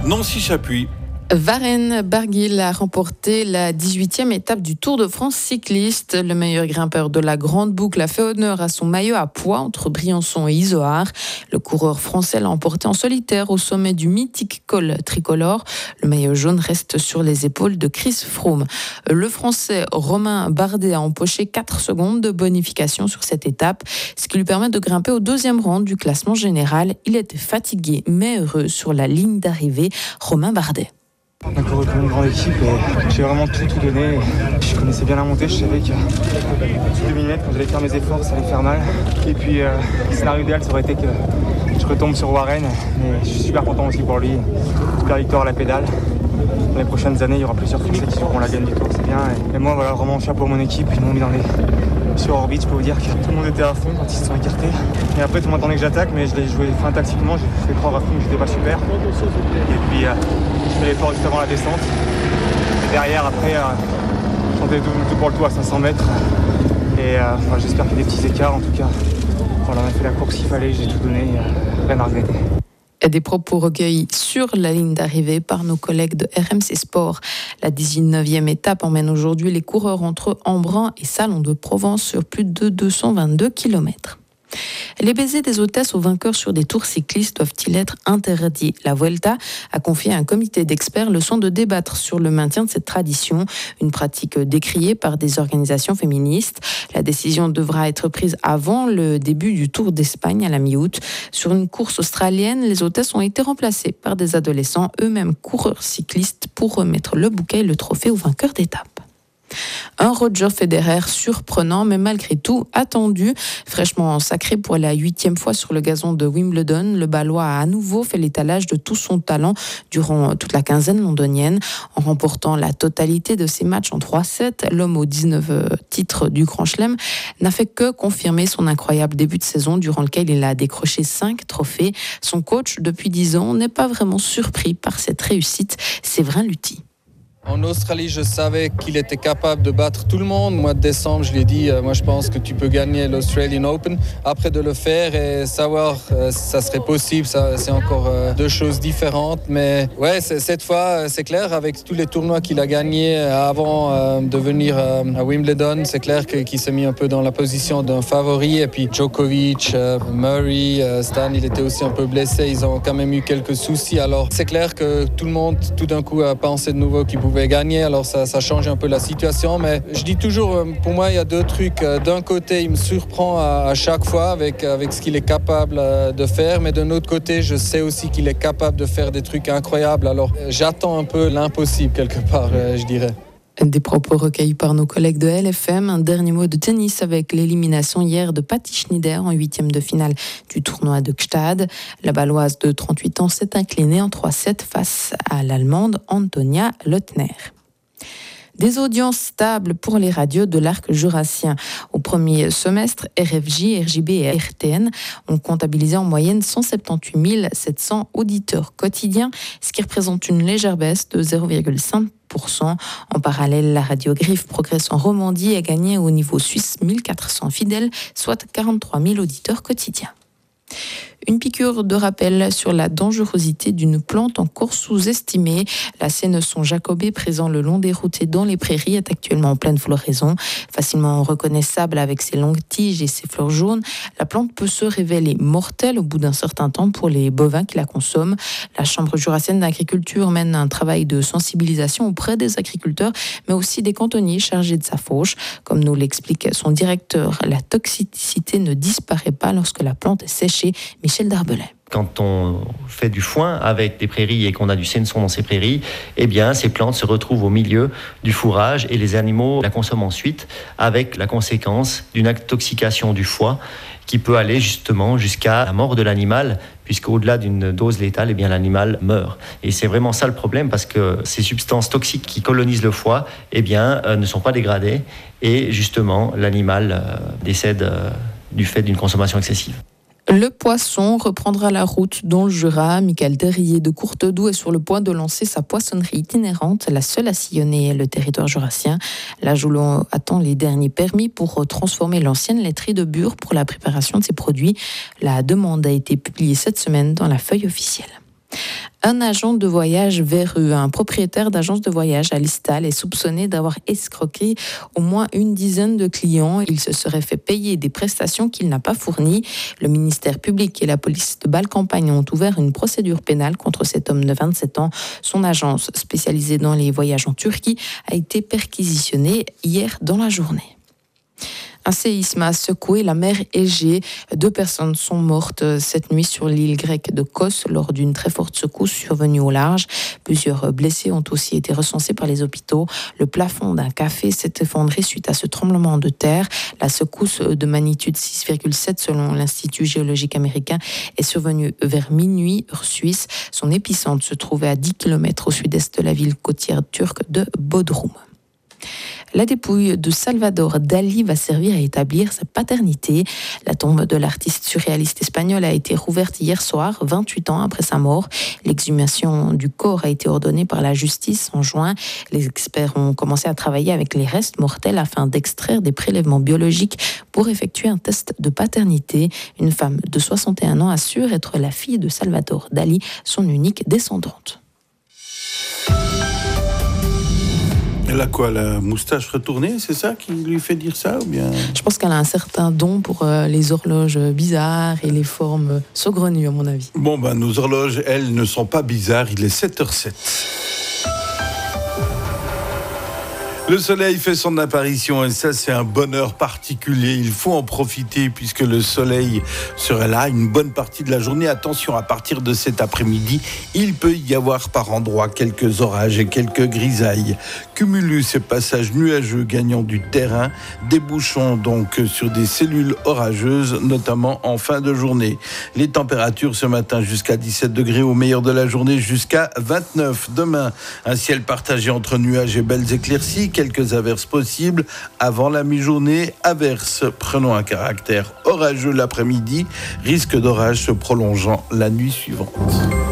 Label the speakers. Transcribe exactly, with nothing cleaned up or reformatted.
Speaker 1: Nancy-Chapuis.
Speaker 2: Warren Barguil a remporté la dix-huitième étape du Tour de France cycliste. Le meilleur grimpeur de la Grande Boucle a fait honneur à son maillot à pois entre Briançon et Izoard. Le coureur français l'a emporté en solitaire au sommet du mythique col tricolore. Le maillot jaune reste sur les épaules de Chris Froome. Le français Romain Bardet a empoché quatre secondes de bonification sur cette étape, ce qui lui permet de grimper au deuxième rang du classement général. Il était fatigué mais heureux sur la ligne d'arrivée. Romain Bardet.
Speaker 3: On a couru comme une grande équipe et j'ai vraiment tout, tout donné. Je connaissais bien la montée, je savais que deux millimètres, quand j'allais faire mes efforts, ça allait faire mal. Et puis, euh, le scénario idéal, ça aurait été que je retombe sur Warren. Mais je suis super content aussi pour lui. Super victoire à la pédale. Dans les prochaines années, il y aura plusieurs Français qui seront la gagne du Tour, c'est bien. Et, et moi, voilà, vraiment chapeau à mon équipe. Ils m'ont mis dans les... sur orbite, je peux vous dire que tout le monde était à fond quand ils se sont écartés. Et après, tout le monde attendait que j'attaque, mais je l'ai joué fin tactiquement. J'ai fait croire à fond que j'étais pas super. Et puis, euh, je fais l'effort juste avant la descente. Et derrière, après, euh, je sentais tout, tout pour le tout à cinq cents mètres. Et euh, enfin, j'espère qu'il y a des petits écarts, en tout cas. Voilà, on a fait la course qu'il fallait, j'ai tout donné, euh, rien à regretter.
Speaker 2: Des propos recueillis sur la ligne d'arrivée par nos collègues de R M C Sport. La dix-neuvième étape emmène aujourd'hui les coureurs entre Embrun et Salon de Provence sur plus de deux cent vingt-deux kilomètres. Les baisers des hôtesses aux vainqueurs sur des tours cyclistes doivent-ils être interdits ? La Vuelta a confié à un comité d'experts le soin de débattre sur le maintien de cette tradition, une pratique décriée par des organisations féministes. La décision devra être prise avant le début du Tour d'Espagne à la mi-août. Sur une course australienne, les hôtesses ont été remplacées par des adolescents, eux-mêmes coureurs cyclistes, pour remettre le bouquet et le trophée aux vainqueurs d'étape. Un Roger Federer surprenant, mais malgré tout attendu. Fraîchement sacré pour la huitième fois sur le gazon de Wimbledon, le Balois a à nouveau fait l'étalage de tout son talent durant toute la quinzaine londonienne. En remportant la totalité de ses matchs en trois sept, l'homme aux dix-neuf titres du Grand Chelem n'a fait que confirmer son incroyable début de saison durant lequel il a décroché cinq trophées. Son coach, depuis dix ans, n'est pas vraiment surpris par cette réussite. Séverin Luthi.
Speaker 4: En Australie, je savais qu'il était capable de battre tout le monde. Au mois de décembre, je l'ai dit, euh, moi je pense que tu peux gagner l'Australian Open. Après de le faire et savoir euh, si ça serait possible, ça, c'est encore euh, deux choses différentes. Mais ouais, c'est, cette fois, c'est clair, avec tous les tournois qu'il a gagnés avant euh, de venir euh, à Wimbledon, c'est clair que, qu'il s'est mis un peu dans la position d'un favori. Et puis Djokovic, euh, Murray, euh, Stan, il était aussi un peu blessé. Ils ont quand même eu quelques soucis. Alors c'est clair que tout le monde, tout d'un coup, a pensé de nouveau qu'il pouvait gagner, alors ça, ça change un peu la situation, mais je dis toujours, pour moi il y a deux trucs. D'un côté, il me surprend à, à chaque fois avec, avec ce qu'il est capable de faire, mais d'un autre côté, je sais aussi qu'il est capable de faire des trucs incroyables, alors j'attends un peu l'impossible quelque part, je dirais.
Speaker 2: Des propos recueillis par nos collègues de L F M. Un dernier mot de tennis avec l'élimination hier de Patti Schneider en huitième de finale du tournoi de Gstad. La Baloise de trente-huit ans s'est inclinée en trois sept face à l'Allemande Antonia Leutner. Des audiences stables pour les radios de l'arc jurassien. Au premier semestre, R F J, R J B et R T N ont comptabilisé en moyenne cent soixante-dix-huit mille sept cents auditeurs quotidiens, ce qui représente une légère baisse de zéro virgule cinq pour cent. En parallèle, la radio Griffe progresse en Romandie et a gagné au niveau suisse mille quatre cents fidèles, soit quarante-trois mille auditeurs quotidiens. Une piqûre de rappel sur la dangerosité d'une plante encore sous-estimée. La Sénesson jacobée, présent le long des routes et dans les prairies, est actuellement en pleine floraison. Facilement reconnaissable avec ses longues tiges et ses fleurs jaunes, la plante peut se révéler mortelle au bout d'un certain temps pour les bovins qui la consomment. La Chambre jurassienne d'agriculture mène un travail de sensibilisation auprès des agriculteurs, mais aussi des cantonniers chargés de sa fauche. Comme nous l'explique son directeur, la toxicité ne disparaît pas lorsque la plante est séchée. Michel Darbelay.
Speaker 5: Quand on fait du foin avec des prairies et qu'on a du sénesson dans ces prairies, eh bien, ces plantes se retrouvent au milieu du fourrage et les animaux la consomment ensuite avec la conséquence d'une intoxication du foie qui peut aller justement jusqu'à la mort de l'animal, puisqu'au-delà d'une dose létale, eh bien, l'animal meurt. Et c'est vraiment ça le problème, parce que ces substances toxiques qui colonisent le foie eh bien, euh, ne sont pas dégradées et justement l'animal euh, décède euh, du fait d'une consommation excessive.
Speaker 2: Le poisson reprendra la route dans le Jura. Michael Terrier de Courtedoux est sur le point de lancer sa poissonnerie itinérante, la seule à sillonner le territoire jurassien. La Joulon attend les derniers permis pour transformer l'ancienne laiterie de Bure pour la préparation de ses produits. La demande a été publiée cette semaine dans la feuille officielle. Un agent de voyage véreux, un propriétaire d'agence de voyage à Listal, est soupçonné d'avoir escroqué au moins une dizaine de clients. Il se serait fait payer des prestations qu'il n'a pas fournies. Le ministère public et la police de Bâle-Campagne ont ouvert une procédure pénale contre cet homme de vingt-sept ans. Son agence spécialisée dans les voyages en Turquie a été perquisitionnée hier dans la journée. Un séisme a secoué la mer Égée. Deux personnes sont mortes cette nuit sur l'île grecque de Kos lors d'une très forte secousse survenue au large. Plusieurs blessés ont aussi été recensés par les hôpitaux. Le plafond d'un café s'est effondré suite à ce tremblement de terre. La secousse de magnitude six virgule sept selon l'Institut géologique américain est survenue vers minuit heure suisse. Son épicentre se trouvait à dix kilomètres au sud-est de la ville côtière turque de Bodrum. La dépouille de Salvador Dali va servir à établir sa paternité. La tombe de l'artiste surréaliste espagnol a été rouverte hier soir, vingt-huit ans après sa mort. L'exhumation du corps a été ordonnée par la justice en juin. Les experts ont commencé à travailler avec les restes mortels afin d'extraire des prélèvements biologiques pour effectuer un test de paternité. Une femme de soixante et un ans assure être la fille de Salvador Dali, son unique descendante.
Speaker 1: Elle a quoi, la moustache retournée, c'est ça qui lui fait dire ça ou bien...
Speaker 2: Je pense qu'elle a un certain don pour euh, les horloges bizarres et les formes saugrenues, à mon avis.
Speaker 1: Bon, ben, nos horloges, elles, ne sont pas bizarres. Il est sept heures zéro sept. Le soleil fait son apparition et ça, c'est un bonheur particulier. Il faut en profiter puisque le soleil sera là une bonne partie de la journée. Attention, à partir de cet après-midi, il peut y avoir par endroits quelques orages et quelques grisailles. Cumulus et passages nuageux gagnant du terrain, débouchant donc sur des cellules orageuses, notamment en fin de journée. Les températures ce matin jusqu'à dix-sept degrés, au meilleur de la journée jusqu'à vingt-neuf. Demain, un ciel partagé entre nuages et belles éclaircies. Quelques averses possibles avant la mi-journée. Averses prenant un caractère orageux l'après-midi. Risque d'orage se prolongeant la nuit suivante.